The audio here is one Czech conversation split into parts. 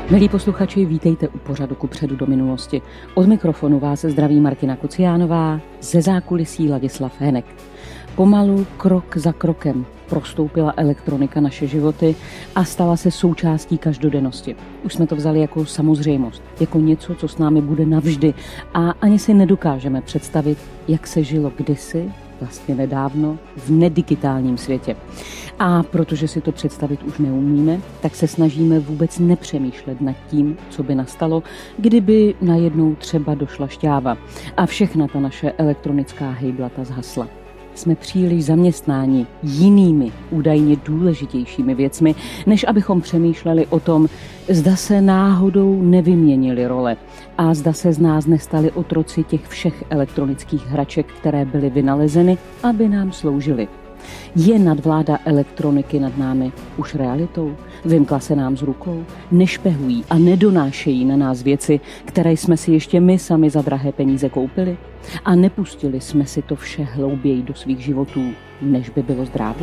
Milí posluchači, vítejte u pořadu Kupředu do minulosti. Od mikrofonu vás zdraví Martina Kuciánová, ze zákulisí Ladislav Henek. Pomalu, krok za krokem, prostoupila elektronika naše životy a stala se součástí každodennosti. Už jsme to vzali jako samozřejmost, jako něco, co s námi bude navždy a ani si nedokážeme představit, jak se žilo kdysi, vlastně nedávno, v nedigitálním světě. A protože si to představit už neumíme, tak se snažíme vůbec nepřemýšlet nad tím, co by nastalo, kdyby najednou třeba došla šťáva a všechna ta naše elektronická hejblata zhasla. Jsme příliš zaměstnáni jinými, údajně důležitějšími věcmi, než abychom přemýšleli o tom, zda se náhodou nevyměnily role a zda se z nás nestali otroci těch všech elektronických hraček, které byly vynalezeny, aby nám sloužily. Je nadvláda elektroniky nad námi už realitou? Vymkla se nám z rukou? Nešpehují a nedonášejí na nás věci, které jsme si ještě my sami za drahé peníze koupili? A nepustili jsme si to vše hlouběji do svých životů, než by bylo zdrávo?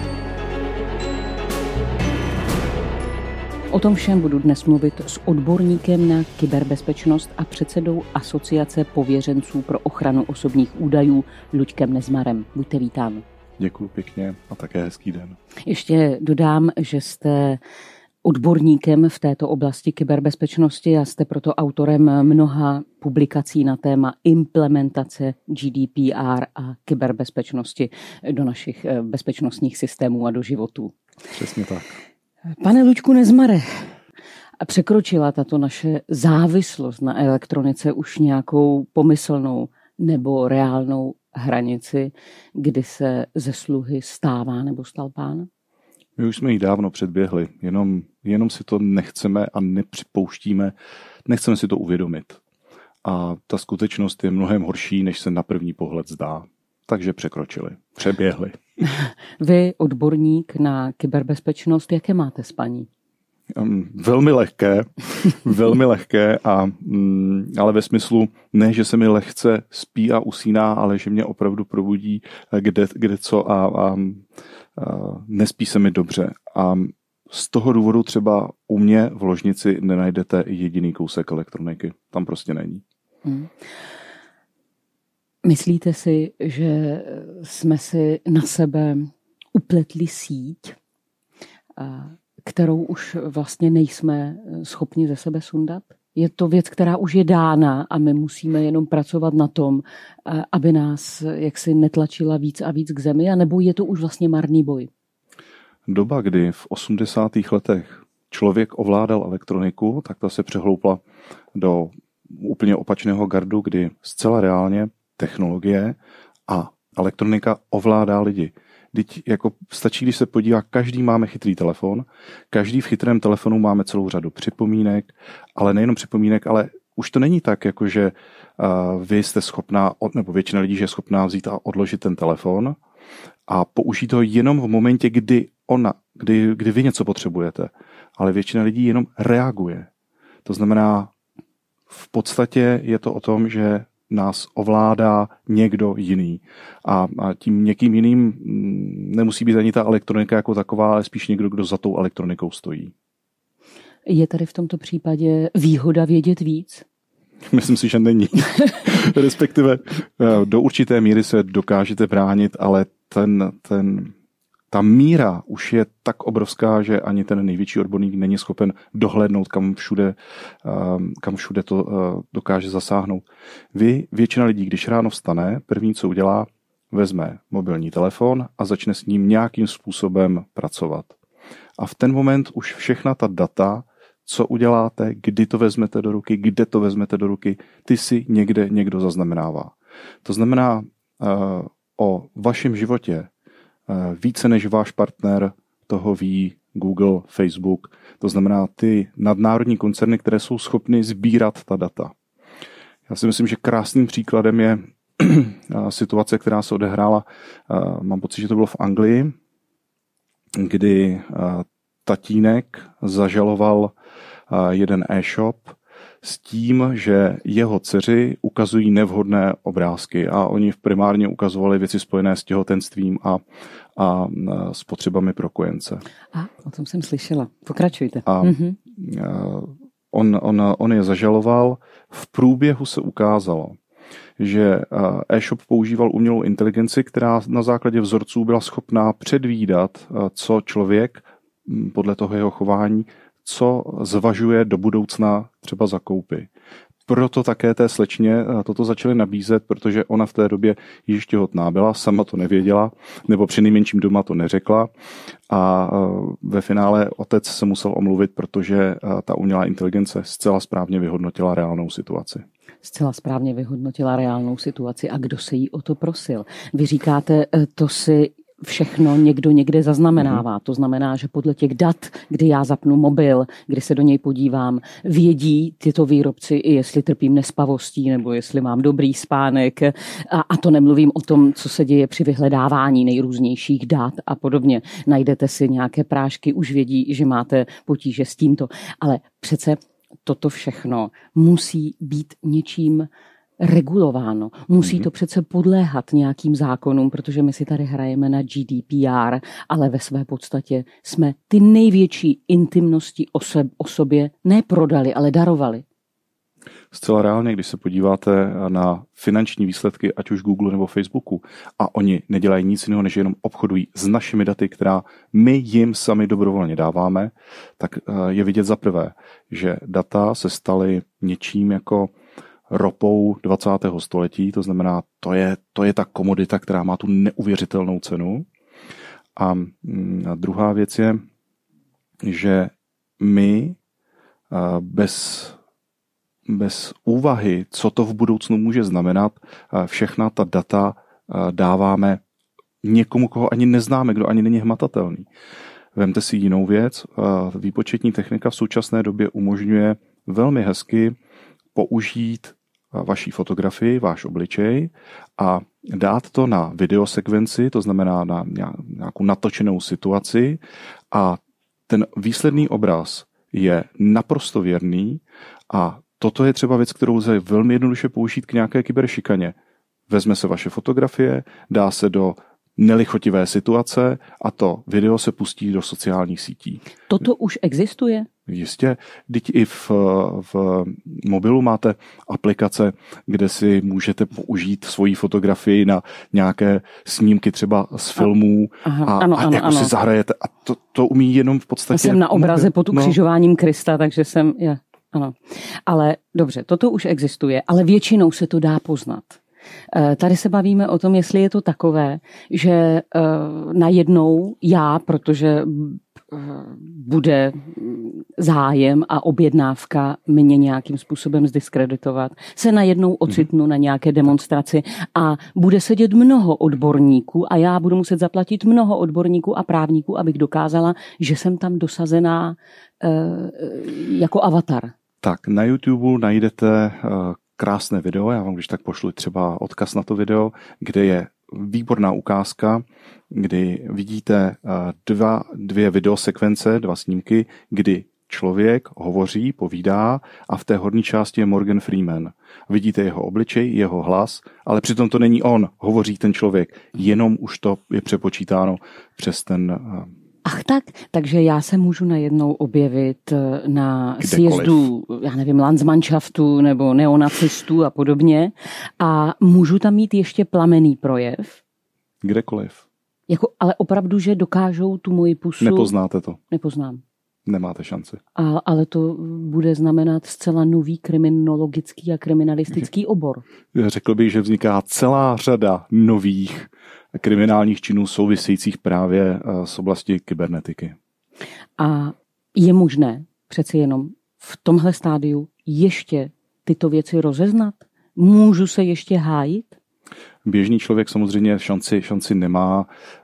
O tom všem budu dnes mluvit s odborníkem na kyberbezpečnost a předsedou Asociace pověřenců pro ochranu osobních údajů Luďkem Nezmarem. Buďte vítán. Děkuji pěkně a také hezký den. Ještě dodám, že jste odborníkem v této oblasti kyberbezpečnosti a jste proto autorem mnoha publikací na téma implementace GDPR a kyberbezpečnosti do našich bezpečnostních systémů a do životů. Přesně tak. Pane Luďku Nezmare, překročila tato naše závislost na elektronice už nějakou pomyslnou nebo reálnou hranici, kdy se ze sluhy stává nebo stal pán? My už jsme ji dávno předběhli, jenom si to nechceme a nepřipouštíme, nechceme si to uvědomit. A ta skutečnost je mnohem horší, než se na první pohled zdá. Takže přeběhli. Vy, odborník na kyberbezpečnost, jaké máte spaní? Velmi lehké, ale ve smyslu ne, že se mi lehce spí a usíná, ale že mě opravdu probudí kde co a nespí se mi dobře. A z toho důvodu třeba u mě v ložnici nenajdete jediný kousek elektroniky. Tam prostě není. Myslíte si, že jsme si na sebe upletli síť, kterou už vlastně nejsme schopni ze sebe sundat? Je to věc, která už je dána a my musíme jenom pracovat na tom, aby nás jaksi netlačila víc a víc k zemi, anebo je to už vlastně marný boj? Doba, kdy v 80. letech člověk ovládal elektroniku, tak ta se přehloupla do úplně opačného gardu, kdy zcela reálně technologie a elektronika ovládá lidi. Teď jako stačí, když se podívá, každý máme chytrý telefon, každý v chytrém telefonu máme celou řadu připomínek, ale nejenom připomínek, ale už to není tak, jako že vy jste schopná, nebo většina lidí, že je schopná vzít a odložit ten telefon a použít ho jenom v momentě, kdy vy něco potřebujete. Ale většina lidí jenom reaguje. To znamená, v podstatě je to o tom, že nás ovládá někdo jiný. A tím někým jiným nemusí být ani ta elektronika jako taková, ale spíš někdo, kdo za tou elektronikou stojí. Je tady v tomto případě výhoda vědět víc? Myslím si, že není. Respektive do určité míry se dokážete bránit, ale ta míra už je tak obrovská, že ani ten největší odborník není schopen dohlédnout, kam všude to dokáže zasáhnout. Většina lidí, když ráno vstane, první, co udělá, vezme mobilní telefon a začne s ním nějakým způsobem pracovat. A v ten moment už všechna ta data, co uděláte, kdy to vezmete do ruky, kde to vezmete do ruky, ty si někdo zaznamenává. To znamená, o vašem životě více než váš partner toho ví Google, Facebook. To znamená ty nadnárodní koncerny, které jsou schopny sbírat ta data. Já si myslím, že krásným příkladem je situace, která se odehrála, mám pocit, že to bylo v Anglii, kdy tatínek zažaloval jeden e-shop s tím, že jeho dceři ukazují nevhodné obrázky a oni primárně ukazovali věci spojené s těhotenstvím a s potřebami pro kojence. O tom jsem slyšela. Pokračujte. A On je zažaloval. V průběhu se ukázalo, že e-shop používal umělou inteligenci, která na základě vzorců byla schopná předvídat, co člověk podle toho jeho chování, co zvažuje do budoucna třeba za koupy. Proto také té slečně toto začali nabízet, protože ona v té době již těhotná byla, sama to nevěděla, nebo přinejmenším doma to neřekla a ve finále otec se musel omluvit, protože ta umělá inteligence zcela správně vyhodnotila reálnou situaci. Zcela správně vyhodnotila reálnou situaci. A kdo se jí o to prosil? Vy říkáte, to si všechno někdo někde zaznamenává. To znamená, že podle těch dat, kdy já zapnu mobil, kdy se do něj podívám, vědí tyto výrobci, i jestli trpím nespavostí, nebo jestli mám dobrý spánek. A to nemluvím o tom, co se děje při vyhledávání nejrůznějších dat a podobně. Najdete si nějaké prášky, už vědí, že máte potíže s tímto. Ale přece toto všechno musí být něčím regulováno. Musí to přece podléhat nějakým zákonům, protože my si tady hrajeme na GDPR, ale ve své podstatě jsme ty největší intimnosti o sobě neprodali, ale darovali. Zcela reálně, když se podíváte na finanční výsledky, ať už Google nebo Facebooku, a oni nedělají nic jiného, než jenom obchodují s našimi daty, která my jim sami dobrovolně dáváme, tak je vidět za prvé, že data se staly něčím jako ropou 20. století, to znamená, to je ta komodita, která má tu neuvěřitelnou cenu. A druhá věc je, že my bez úvahy, co to v budoucnu může znamenat, všechna ta data dáváme někomu, koho ani neznáme, kdo ani není hmatatelný. Vemte si jinou věc. Výpočetní technika v současné době umožňuje velmi hezky použít vaší fotografii, váš obličej a dát to na videosekvenci, to znamená na nějakou natočenou situaci a ten výsledný obraz je naprosto věrný a toto je třeba věc, kterou lze velmi jednoduše použít k nějaké kyberšikaně. Vezme se vaše fotografie, dá se do nelichotivé situace a to video se pustí do sociálních sítí. Toto už existuje? Jistě. Teď i v mobilu máte aplikace, kde si můžete použít svoji fotografii na nějaké snímky třeba z filmů a si zahrajete. A to umí jenom v podstatě... Jsem na obraze pod ukřižováním Krista, takže jsem... Ano. Ale dobře, toto už existuje, ale většinou se to dá poznat. Tady se bavíme o tom, jestli je to takové, že najednou protože bude zájem a objednávka mě nějakým způsobem zdiskreditovat, se najednou ocitnu na nějaké demonstraci a bude sedět mnoho odborníků a já budu muset zaplatit mnoho odborníků a právníků, abych dokázala, že jsem tam dosazená jako avatar. Tak, na YouTube najdete krásné video, já vám když tak pošlu třeba odkaz na to video, kde je výborná ukázka, kdy vidíte dvě videosekvence, 2 snímky, kdy člověk hovoří, povídá a v té horní části je Morgan Freeman. Vidíte jeho obličej, jeho hlas, ale přitom to není on, hovoří ten člověk, jenom už to je přepočítáno přes ten... Ach tak, takže já se můžu najednou objevit na sjezdu, já nevím, Landsmannschaftu nebo neonacistů a podobně a můžu tam mít ještě plamenný projev? Kdekoliv. Ale opravdu, že dokážou tu moji pusu... Nepoznáte to. Nepoznám. Nemáte šanci. Ale to bude znamenat zcela nový kriminologický a kriminalistický obor. Řekl bych, že vzniká celá řada nových kriminálních činů souvisejících právě z oblasti kybernetiky. A je možné přeci jenom v tomhle stádiu ještě tyto věci rozeznat? Můžu se ještě hájit? Běžný člověk samozřejmě šanci nemá.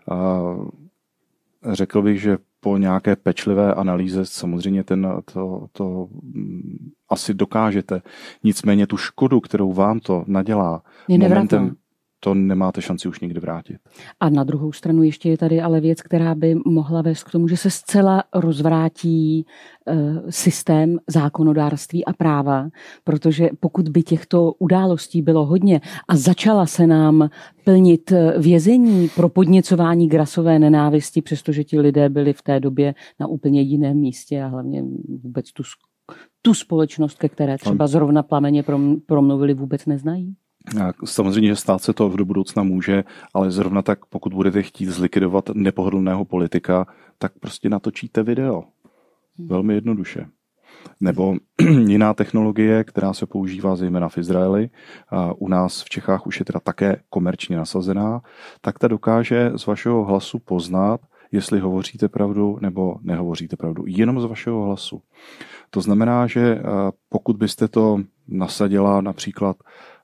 Řekl bych, že po nějaké pečlivé analýze samozřejmě to asi dokážete. Nicméně tu škodu, kterou vám to nadělá, momentem to nemáte šanci už nikdy vrátit. A na druhou stranu ještě je tady ale věc, která by mohla vést k tomu, že se zcela rozvrátí systém zákonodárství a práva, protože pokud by těchto událostí bylo hodně a začala se nám plnit vězení pro podněcování k rasové nenávisti, přestože ti lidé byli v té době na úplně jiném místě a hlavně vůbec tu společnost, ke které třeba zrovna plameně promluvili, vůbec neznají? Samozřejmě, že stát se to do budoucna může, ale zrovna tak, pokud budete chtít zlikvidovat nepohodlného politika, tak prostě natočíte video. Velmi jednoduše. Nebo jiná technologie, která se používá zejména v Izraeli, a u nás v Čechách už je teda také komerčně nasazená, tak ta dokáže z vašeho hlasu poznat, jestli hovoříte pravdu nebo nehovoříte pravdu. Jenom z vašeho hlasu. To znamená, že pokud byste to nasadila například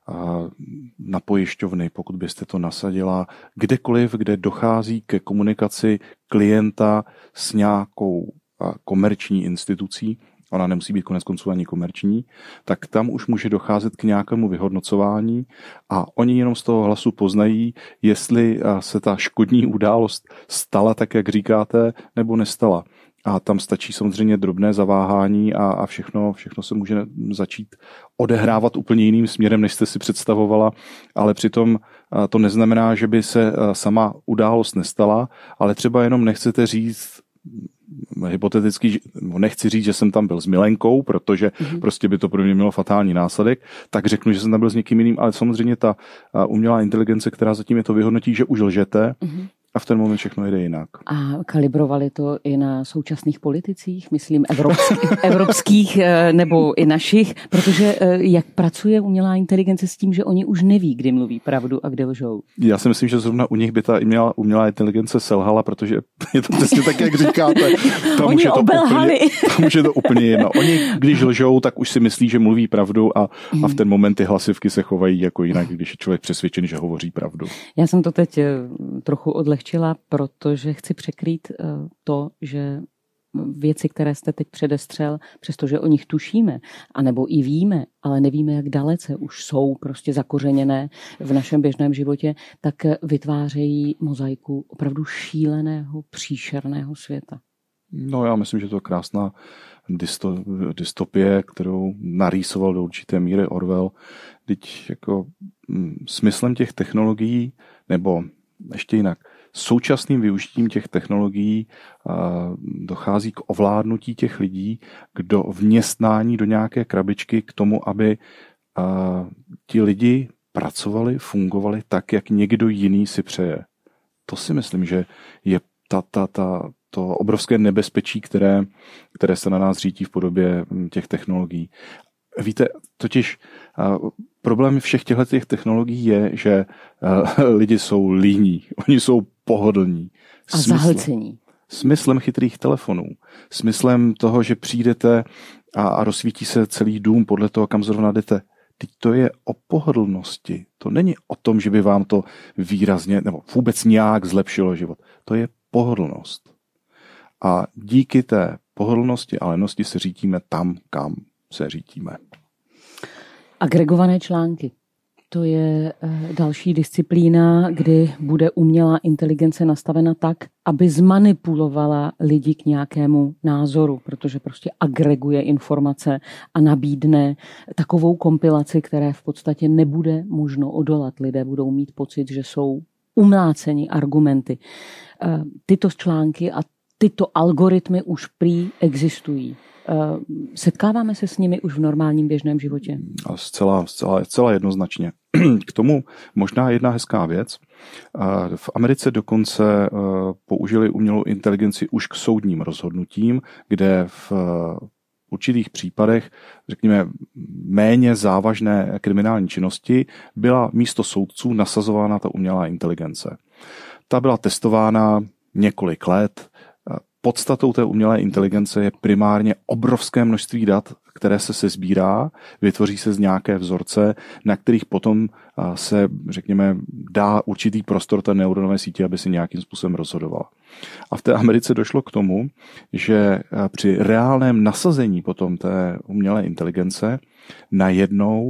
na pojišťovny, pokud byste to nasadila kdekoliv, kde dochází ke komunikaci klienta s nějakou komerční institucí, ona nemusí být konec konců ani komerční, tak tam už může docházet k nějakému vyhodnocování a oni jenom z toho hlasu poznají, jestli se ta škodní událost stala tak, jak říkáte, nebo nestala. A tam stačí samozřejmě drobné zaváhání a všechno se může začít odehrávat úplně jiným směrem, než jste si představovala, ale přitom to neznamená, že by se sama událost nestala, ale třeba jenom nechcete říct, hypoteticky, nechci říct, že jsem tam byl s Milenkou, protože prostě by to pro mě mělo fatální následek, tak řeknu, že jsem tam byl s někým jiným, ale samozřejmě ta umělá inteligence, která zatím je to vyhodnotí, že už lžete, a v ten moment všechno jde jinak. A kalibrovali to i na současných politicích, myslím evropských nebo i našich, protože jak pracuje umělá inteligence s tím, že oni už neví, kdy mluví pravdu a kdy lžou? Já si myslím, že zrovna u nich by ta umělá inteligence selhala, protože je to přesně tak, jak říkáte. Tam už je to úplně jedno. Oni, když lžou, tak už si myslí, že mluví pravdu a v ten moment ty hlasivky se chovají jako jinak, když je člověk přesvědčen, že hovoří pravdu. Já jsem to teď trochu odlehčila, protože chci překrýt to, že věci, které jste teď předestřel, přestože o nich tušíme, anebo i víme, ale nevíme, jak dalece už jsou prostě zakořeněné v našem běžném životě, tak vytvářejí mozaiku opravdu šíleného, příšerného světa. No já myslím, že to je krásná dystopie, kterou narýsoval do určité míry Orwell. Teď jako smyslem těch technologií, nebo ještě jinak, současným využitím těch technologií dochází k ovládnutí těch lidí, k vměstnání do nějaké krabičky k tomu, aby ti lidi pracovali, fungovali tak, jak někdo jiný si přeje. To si myslím, že je to obrovské nebezpečí, které se na nás řítí v podobě těch technologií. Víte, totiž problém všech těch technologií je, že lidi jsou líní, oni jsou pohodlní. A zahlcení. Smyslem chytrých telefonů, smyslem toho, že přijdete a rozsvítí se celý dům podle toho, kam zrovna jdete. Teď to je o pohodlnosti. To není o tom, že by vám to výrazně nebo vůbec nějak zlepšilo život. To je pohodlnost. A díky té pohodlnosti a lenosti se řítíme tam, kam se řítíme. Agregované články. To je další disciplína, kdy bude umělá inteligence nastavena tak, aby zmanipulovala lidi k nějakému názoru, protože prostě agreguje informace a nabídne takovou kompilaci, které v podstatě nebude možno odolat. Lidé budou mít pocit, že jsou umláceni argumenty. Tyto články a tyto algoritmy už prý existují. Setkáváme se s nimi už v normálním běžném životě? Zcela jednoznačně. K tomu možná jedna hezká věc. V Americe dokonce použili umělou inteligenci už k soudním rozhodnutím, kde v určitých případech, řekněme, méně závažné kriminální činnosti byla místo soudců nasazována ta umělá inteligence. Ta byla testována několik let. Podstatou té umělé inteligence je primárně obrovské množství dat, které se sesbírá, vytvoří se z nějaké vzorce, na kterých potom se, řekněme, dá určitý prostor té neuronové síti, aby se nějakým způsobem rozhodovala. A v té Americe došlo k tomu, že při reálném nasazení potom té umělé inteligence najednou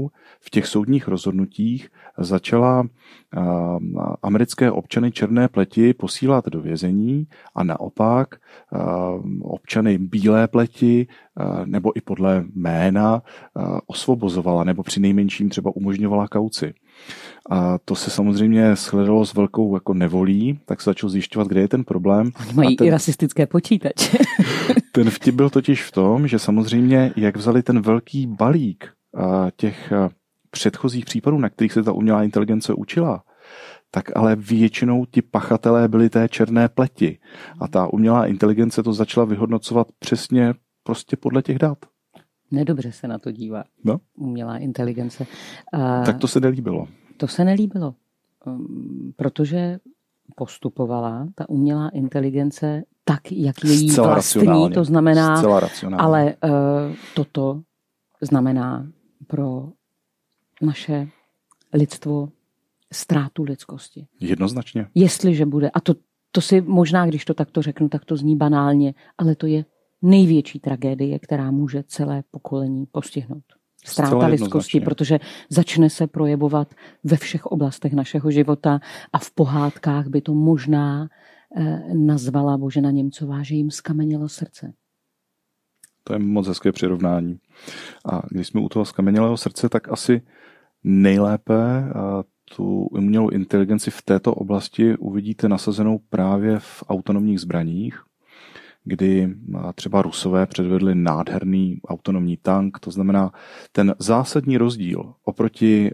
v těch soudních rozhodnutích začala americké občany černé pleti posílat do vězení a naopak občany bílé pleti nebo i podle jména osvobozovala nebo přinejmenším třeba umožňovala kauci. A to se samozřejmě shledalo s velkou jako nevolí, tak se začal zjišťovat, kde je ten problém. Oni mají i rasistické počítače. Ten vtip byl totiž v tom, že samozřejmě, jak vzali ten velký balík těch předchozích případů, na kterých se ta umělá inteligence učila, tak ale většinou ti pachatelé byli té černé pleti. A ta umělá inteligence to začala vyhodnocovat přesně prostě podle těch dat. Nedobře se na to dívá. No? Umělá inteligence. Tak to se nelíbilo. To se nelíbilo, protože postupovala ta umělá inteligence tak, jak je jí vlastní, to znamená, ale toto znamená pro naše lidstvo ztrátu lidskosti. Jednoznačně. Jestliže bude, a to si možná, když to takto řeknu, tak to zní banálně, ale to je největší tragédie, která může celé pokolení postihnout. Ztráta lidskosti, protože začne se projevovat ve všech oblastech našeho života a v pohádkách by to možná nazvala Božena Němcová, že jim skamenělo srdce. To je moc hezké přirovnání. A když jsme u toho skamenělého srdce, tak asi nejlépe tu umělou inteligenci v této oblasti uvidíte nasazenou právě v autonomních zbraních, kdy třeba Rusové předvedli nádherný autonomní tank. To znamená, ten zásadní rozdíl oproti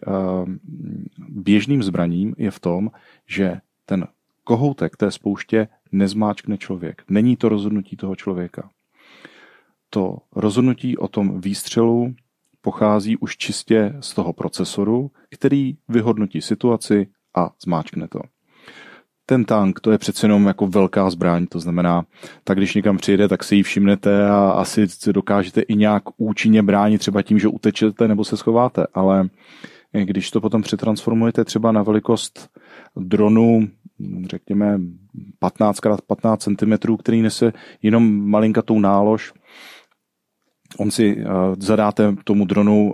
běžným zbraním je v tom, že ten kohoutek té spouště nezmáčkne člověk. Není to rozhodnutí toho člověka. To rozhodnutí o tom výstřelu pochází už čistě z toho procesoru, který vyhodnotí situaci a zmáčkne to. Ten tank, to je přece jenom jako velká zbraň, to znamená, tak když někam přijede, tak si ji všimnete a asi se dokážete i nějak účinně bránit třeba tím, že utečete nebo se schováte, ale když to potom přetransformujete třeba na velikost dronu, řekněme 15x15 cm, který nese jenom malinkatou nálož, on si zadáte tomu dronu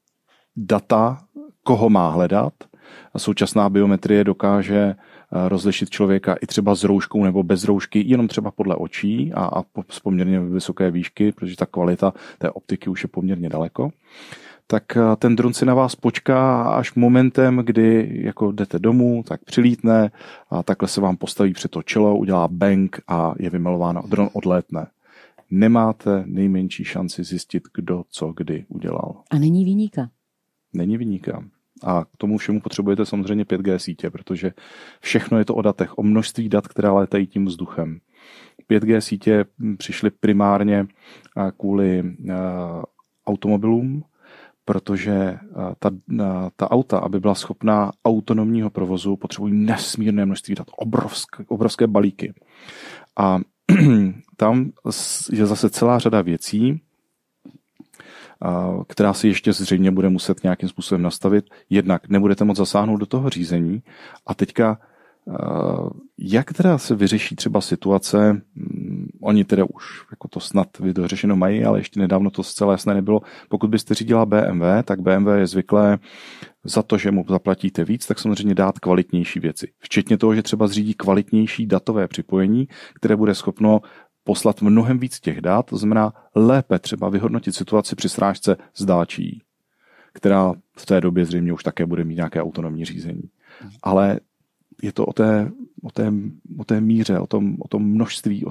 data, koho má hledat, a současná biometrie dokáže rozlišit člověka i třeba s rouškou nebo bez roušky, jenom třeba podle očí a z poměrně vysoké výšky, protože ta kvalita té optiky už je poměrně daleko. Tak ten dron si na vás počká až momentem, kdy jako jdete domů, tak přilítne a takhle se vám postaví před to čelo, udělá bang a je vymalováno, dron odlétne. Nemáte nejmenší šanci zjistit, kdo co kdy udělal. A není viníka. Není viníka. A k tomu všemu potřebujete samozřejmě 5G sítě, protože všechno je to o datech, o množství dat, která létají tím vzduchem. 5G sítě přišly primárně kvůli automobilům, protože ta auta, aby byla schopná autonomního provozu, potřebují nesmírné množství dat, obrovské balíky. A tam je zase celá řada věcí, která si ještě zřejmě bude muset nějakým způsobem nastavit. Jednak nebudete moct zasáhnout do toho řízení. A teďka, jak teda se vyřeší třeba situace, oni teda už jako to snad vyřešeno mají, ale ještě nedávno to zcela jasné nebylo. Pokud byste řídila BMW, tak BMW je zvyklé za to, že mu zaplatíte víc, tak samozřejmě dát kvalitnější věci. Včetně toho, že třeba zřídí kvalitnější datové připojení, které bude schopno poslat mnohem víc těch dat, to znamená lépe třeba vyhodnotit situaci při srážce z dálčí, která v té době zřejmě už také bude mít nějaké autonomní řízení. Ale je to o té míře, o tom množství,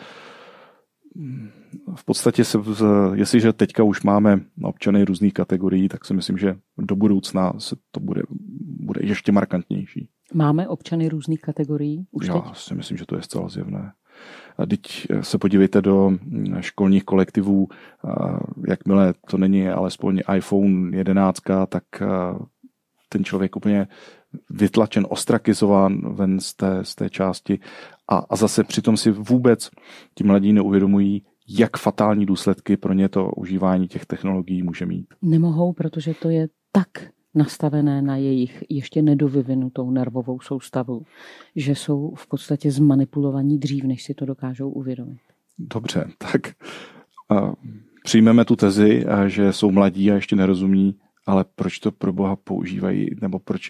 v podstatě jestliže teďka už máme občany různých kategorií, tak si myslím, že do budoucna se to bude ještě markantnější. Máme občany různých kategorií už teď? Já si myslím, že to je zcela zjevné. A teď se podívejte do školních kolektivů, jakmile to není alespoň iPhone 11, tak ten člověk úplně vytlačen, ostrakizován ven z té části a zase přitom si vůbec ti mladí neuvědomují, jak fatální důsledky pro ně to užívání těch technologií může mít. Nemohou, protože to je tak nastavené na jejich ještě nedovyvinutou nervovou soustavu, že jsou v podstatě zmanipulovaní dřív, než si to dokážou uvědomit. Dobře, tak přijmeme tu tezi, že jsou mladí a ještě nerozumí, ale proč to pro boha používají, nebo proč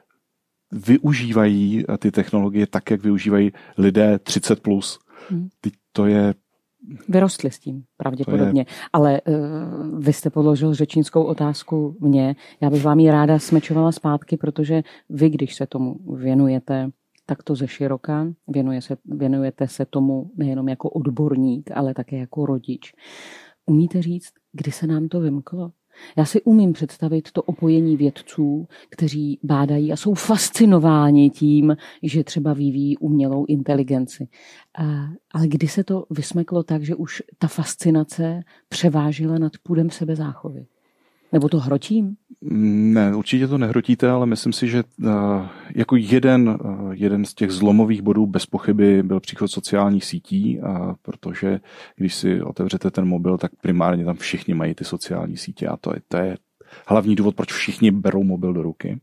využívají ty technologie tak, jak využívají lidé 30+. Plus. To je... Vyrostli s tím, pravděpodobně. Ale vy jste položil řečnickou otázku mně. Já bych vám ji ráda smečovala zpátky, protože vy, když se tomu věnujete takto ze široka, věnujete se tomu nejenom jako odborník, ale také jako rodič. Umíte říct, kdy se nám to vymklo? Já si umím představit to opojení vědců, kteří bádají a jsou fascinováni tím, že třeba vyvíjí umělou inteligenci. Ale kdy se to vysmeklo tak, že už ta fascinace převážila nad pudem sebezáchovy? Nebo to hrotím? Ne, určitě to nehrotíte, ale myslím si, že jako jeden z těch zlomových bodů bez pochyby byl příchod sociálních sítí, protože když si otevřete ten mobil, tak primárně tam všichni mají ty sociální sítě a to je hlavní důvod, proč všichni berou mobil do ruky.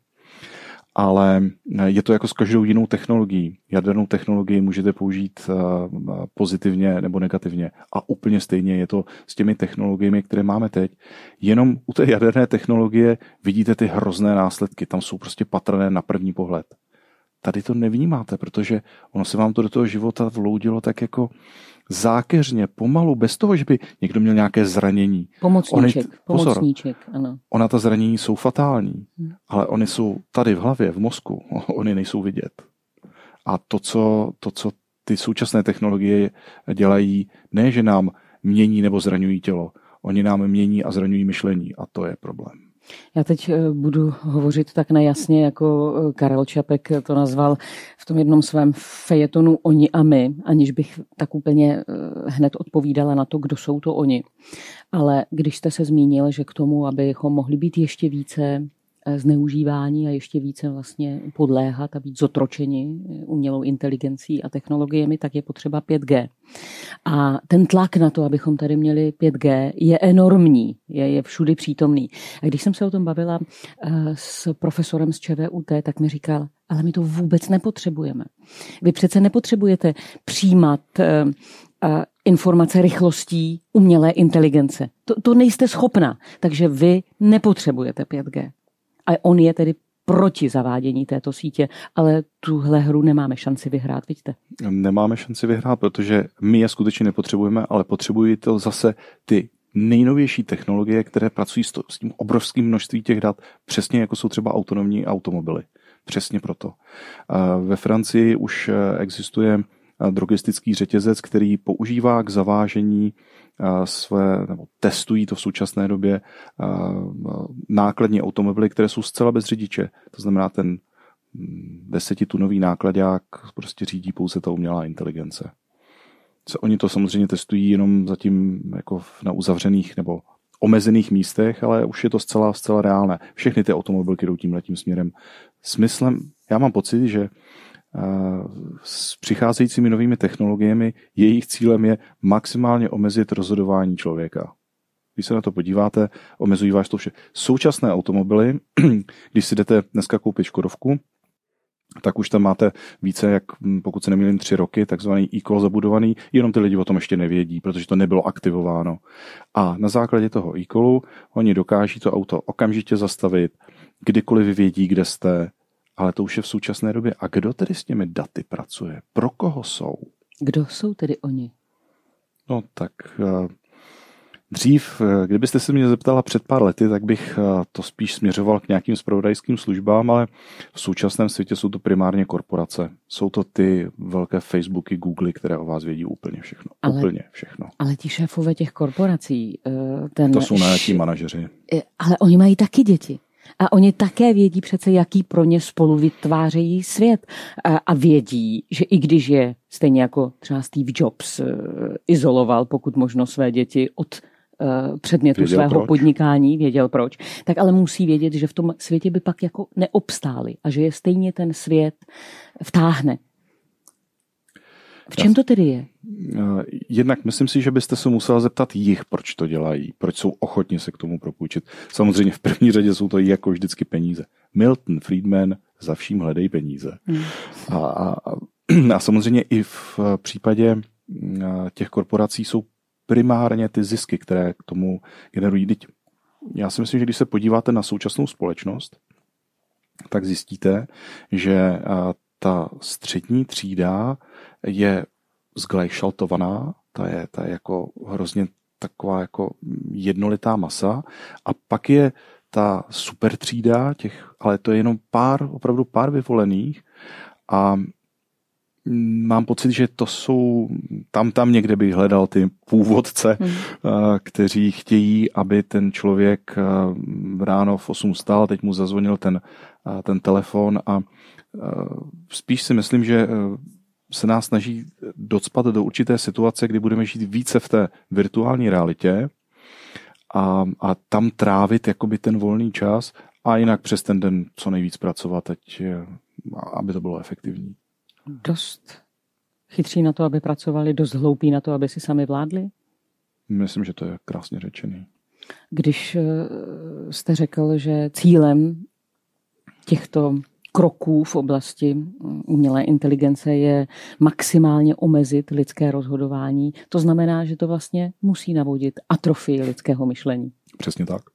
Ale je to jako s každou jinou technologií. Jadernou technologii můžete použít pozitivně nebo negativně. A úplně stejně je to s těmi technologiemi, které máme teď. Jenom u té jaderné technologie vidíte ty hrozné následky. Tam jsou prostě patrné na první pohled. Tady to nevnímáte, protože ono se vám to do toho života vloudilo tak jako zákeřně, pomalu, bez toho, že by někdo měl nějaké zranění. Pomocníček, ano. Ona ta zranění jsou fatální, ale oni jsou tady v hlavě, v mozku, oni nejsou vidět. A to, co ty současné technologie dělají, ne, že nám mění nebo zraňují tělo, oni nám mění a zraňují myšlení a to je problém. Já teď budu hovořit tak nejasně, jako Karel Čapek to nazval v tom jednom svém fejetonu Oni a my, aniž bych tak úplně hned odpovídala na to, kdo jsou to oni. Ale když jste se zmínil, že k tomu, abychom mohli být ještě více zneužívání a ještě více vlastně podléhat a být zotročeni umělou inteligencí a technologiemi, tak je potřeba 5G. A ten tlak na to, abychom tady měli 5G, je enormní, je všudy přítomný. A když jsem se o tom bavila s profesorem z ČVUT, tak mi říkal, ale my to vůbec nepotřebujeme. Vy přece nepotřebujete přijímat informace rychlostí umělé inteligence. To nejste schopna, takže vy nepotřebujete 5G. A on je tedy proti zavádění této sítě, ale tuhle hru nemáme šanci vyhrát, vidíte? Nemáme šanci vyhrát, protože my je skutečně nepotřebujeme, ale potřebují to zase ty nejnovější technologie, které pracují s tím obrovským množství těch dat, přesně jako jsou třeba autonomní automobily. Přesně proto. Ve Francii už existuje drogistický řetězec, který používá k zavážení nebo testují to v současné době nákladní automobily, které jsou zcela bez řidiče. To znamená, ten 10tunový nákladák prostě řídí pouze ta umělá inteligence. Oni to samozřejmě testují jenom zatím jako na uzavřených nebo omezených místech, ale už je to zcela reálné. Všechny ty automobilky jdou tímhletím směrem. Smyslem, já mám pocit, že s přicházejícími novými technologiemi jejich cílem je maximálně omezit rozhodování člověka. Když se na to podíváte, omezují vás to vše. Současné automobily, když si jdete dneska koupit Škodovku, tak už tam máte více, jak pokud se nemýlím 3 roky, takzvaný e-call zabudovaný, jenom ty lidi o tom ještě nevědí, protože to nebylo aktivováno. A na základě toho e-callu oni dokáží to auto okamžitě zastavit, kdykoliv vědí, kde jste, ale to už je v současné době. A kdo tedy s těmi daty pracuje? Pro koho jsou? Kdo jsou tedy oni? No tak dřív, kdybyste se mě zeptala před pár lety, tak bych to spíš směřoval k nějakým zpravodajským službám, ale v současném světě jsou to primárně korporace. Jsou to ty velké Facebooky, Googly, které o vás vědí úplně všechno. Úplně všechno. Ale ti šéfové těch korporací... To jsou nějaký manažeři. Ale oni mají taky děti. A oni také vědí přece, jaký pro ně spolu vytvářejí svět. A vědí, že i když je stejně jako třeba Steve Jobs izoloval pokud možno své děti od předmětu svého podnikání, věděl proč, tak ale musí vědět, že v tom světě by pak jako neobstáli a že je stejně ten svět vtáhne. V čem to tedy je? Jednak myslím si, že byste se musel zeptat jich, proč to dělají, proč jsou ochotni se k tomu propůjčit. Samozřejmě v první řadě jsou to jako vždycky peníze. Milton Friedman za vším hledej peníze. A samozřejmě i v případě těch korporací jsou primárně ty zisky, které k tomu generují. já si myslím, že když se podíváte na současnou společnost, tak zjistíte, že ta střední třída je zglajšaltovaná, ta je jako hrozně taková jako jednolitá masa a pak je ta super třída, ale to je jenom opravdu pár vyvolených a mám pocit, že to jsou, tam někde bych hledal ty původce, kteří chtějí, aby ten člověk ráno v 8 vstal, teď mu zazvonil ten telefon a spíš si myslím, že se nás snaží docpat do určité situace, kdy budeme žít více v té virtuální realitě a tam trávit jakoby ten volný čas a jinak přes ten den co nejvíc pracovat, aby to bylo efektivní. Dost chytří na to, aby pracovali, dost hloupí na to, aby si sami vládli? Myslím, že to je krásně řečený. Když jste řekl, že cílem těchto kroků v oblasti umělé inteligence je maximálně omezit lidské rozhodování, to znamená, že to vlastně musí navodit atrofii lidského myšlení. Přesně tak.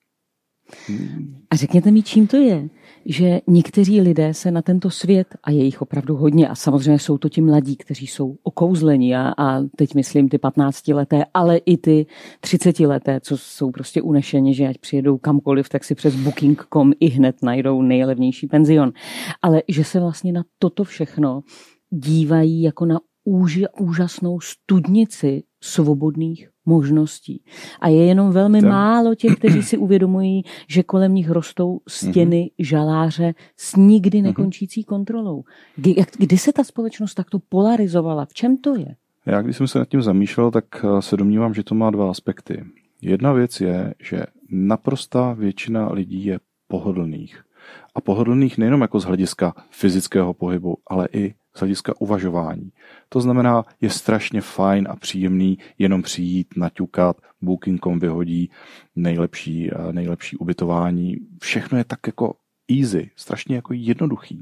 A řekněte mi, čím to je, že někteří lidé se na tento svět, a je jich opravdu hodně, a samozřejmě jsou to ti mladí, kteří jsou okouzlení, a teď myslím ty 15leté, ale i ty 30leté, co jsou prostě unešeni, že ať přijedou kamkoliv, tak si přes booking.com i hned najdou nejlevnější penzion. Ale že se vlastně na toto všechno dívají jako na úžasnou studnici svobodných možností. A je jenom velmi málo těch, kteří si uvědomují, že kolem nich rostou stěny žaláře s nikdy nekončící kontrolou. Kdy se ta společnost takto polarizovala? V čem to je? Já, když jsem se nad tím zamýšlel, tak se domnívám, že to má dva aspekty. Jedna věc je, že naprostá většina lidí je pohodlných. A pohodlných nejenom jako z hlediska fyzického pohybu, ale i z hlediska uvažování. To znamená, je strašně fajn a příjemný jenom přijít, naťukat, Booking.com vyhodí nejlepší ubytování. Všechno je tak jako easy, strašně jako jednoduchý.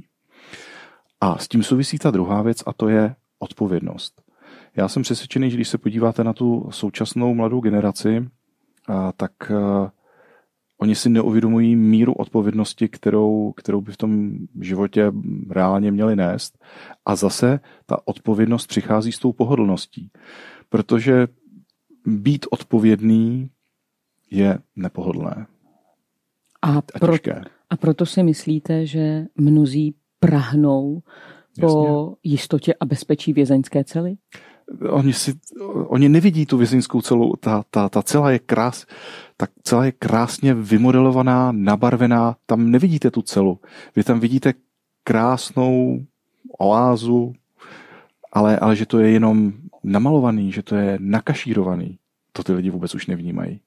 A s tím souvisí ta druhá věc a to je odpovědnost. Já jsem přesvědčený, že když se podíváte na tu současnou mladou generaci, tak oni si neuvědomují míru odpovědnosti, kterou by v tom životě reálně měli nést. A zase ta odpovědnost přichází s tou pohodlností. Protože být odpovědný je nepohodlné. A těžké. A proto si myslíte, že mnozí prahnou po jistotě a bezpečí vězeňské cely? Oni nevidí tu vězeňskou celu, ta cela je krásně vymodelovaná, nabarvená, tam nevidíte tu celu. Vy tam vidíte krásnou oázu, ale že to je jenom namalovaný, že to je nakašírovaný, to ty lidi vůbec už nevnímají.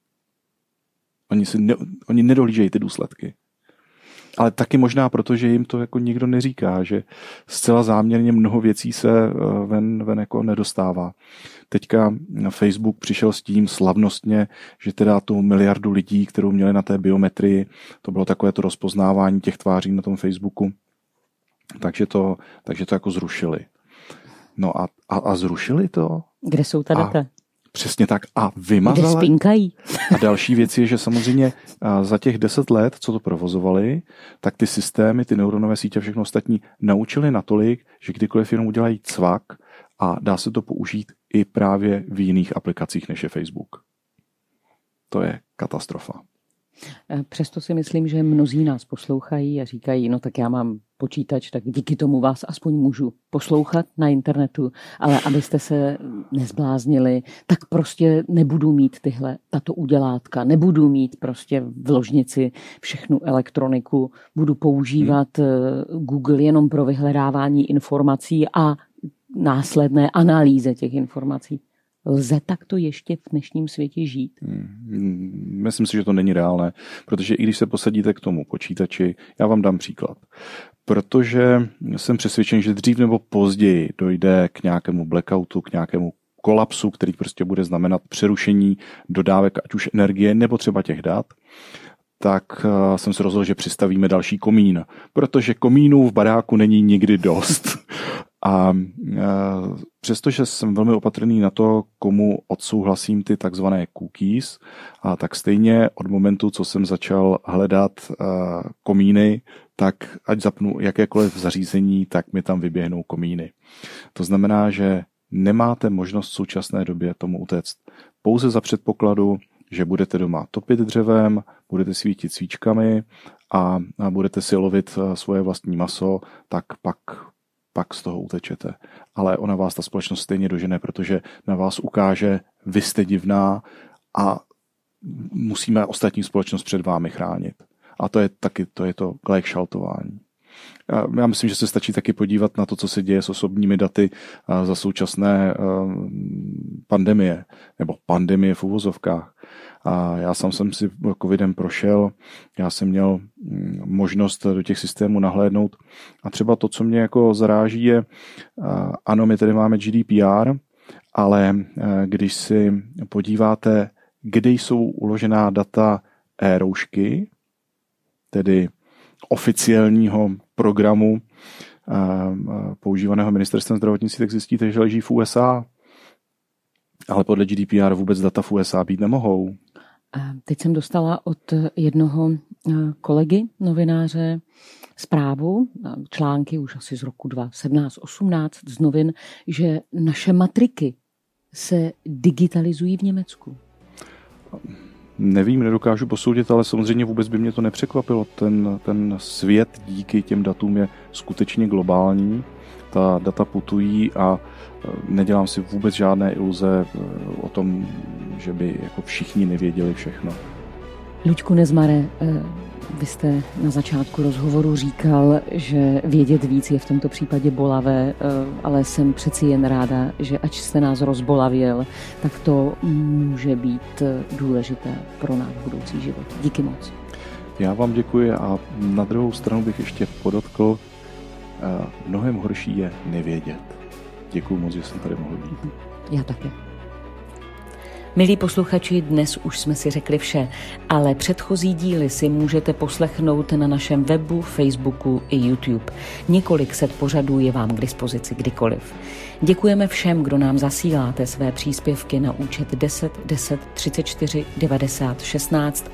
Oni nedohlížejí ty důsledky. Ale taky možná proto, že jim to jako nikdo neříká, že zcela záměrně mnoho věcí se ven jako nedostává. Teďka Facebook přišel s tím slavnostně, že teda tu 1 miliardu lidí, kterou měli na té biometrii, to bylo takové to rozpoznávání těch tváří na tom Facebooku, takže to jako zrušili. No a zrušili to? Kde jsou ta data? Přesně tak. A vymazali. Kde spinkají. A další věc je, že samozřejmě za těch 10 let, co to provozovali, tak ty systémy, ty neuronové sítě a všechno ostatní naučili natolik, že kdykoliv jenom udělají cvak a dá se to použít i právě v jiných aplikacích, než je Facebook. To je katastrofa. Přesto si myslím, že mnozí nás poslouchají a říkají, no tak já mám počítač, tak díky tomu vás aspoň můžu poslouchat na internetu, ale abyste se nezbláznili, tak prostě nebudu mít tato udělátka, nebudu mít prostě v ložnici všechnu elektroniku, budu používat Google jenom pro vyhledávání informací a následné analýze těch informací. Lze takto ještě v dnešním světě žít? Myslím si, že to není reálné, protože i když se posadíte k tomu počítači, já vám dám příklad. Protože jsem přesvědčen, že dřív nebo později dojde k nějakému blackoutu, k nějakému kolapsu, který prostě bude znamenat přerušení dodávek, ať už energie nebo třeba těch dat, tak jsem se rozhodl, že přistavíme další komín, protože komínů v baráku není nikdy dost. A přestože jsem velmi opatrný na to, komu odsouhlasím ty takzvané cookies, tak stejně od momentu, co jsem začal hledat komíny, tak ať zapnu jakékoliv zařízení, tak mi tam vyběhnou komíny. To znamená, že nemáte možnost v současné době tomu utéct. Pouze za předpokladu, že budete doma topit dřevem, budete svítit svíčkami a budete si lovit svoje vlastní maso, tak pak z toho utečete. Ale ona vás ta společnost stejně dožene, protože na vás ukáže, vy jste divná a musíme ostatní společnost před vámi chránit. A to je to gleichschaltování. Já myslím, že se stačí taky podívat na to, co se děje s osobními daty za současné pandemie, nebo pandemie v uvozovkách. A já sám jsem si covidem prošel, já jsem měl možnost do těch systémů nahlédnout a třeba to, co mě jako zaráží je, ano, my tady máme GDPR, ale když si podíváte, kde jsou uložená data e-roušky, tedy oficiálního programu používaného ministerstvem zdravotnictví, tak zjistíte, že leží v USA. Ale podle GDPR vůbec data v USA být nemohou. Teď jsem dostala od jednoho kolegy, novináře, zprávu, články už asi z roku 2017-18 z novin, že naše matriky se digitalizují v Německu. Nevím, nedokážu posoudit, ale samozřejmě vůbec by mě to nepřekvapilo. Ten svět díky těm datům je skutečně globální. Ta data putují a nedělám si vůbec žádné iluze o tom, že by jako všichni nevěděli všechno. Luďku Nezmare, vy jste na začátku rozhovoru říkal, že vědět víc je v tomto případě bolavé, ale jsem přeci jen ráda, že ač jste nás rozbolavěl, tak to může být důležité pro náš budoucí život. Díky moc. Já vám děkuji a na druhou stranu bych ještě podotkl, mnohem horší je nevědět. Děkuji moc, že jsem tady mohl být. Já také. Milí posluchači, dnes už jsme si řekli vše, ale předchozí díly si můžete poslechnout na našem webu, Facebooku i YouTube. Několik set pořadů je vám k dispozici kdykoliv. Děkujeme všem, kdo nám zasíláte své příspěvky na účet 10 10 34 90 16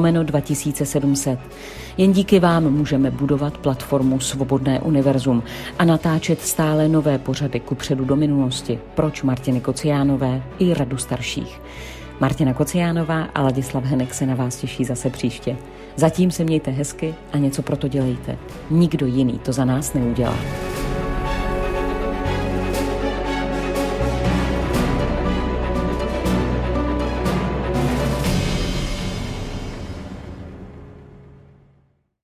/2700. Jen díky vám můžeme budovat platformu Svobodné univerzum a natáčet stále nové pořady kupředu do minulosti. Proč Martiny Kociánové i Radu starších. Martina Kociánová a Ladislav Henek se na vás těší zase příště. Zatím se mějte hezky a něco pro to dělejte. Nikdo jiný to za nás neudělá.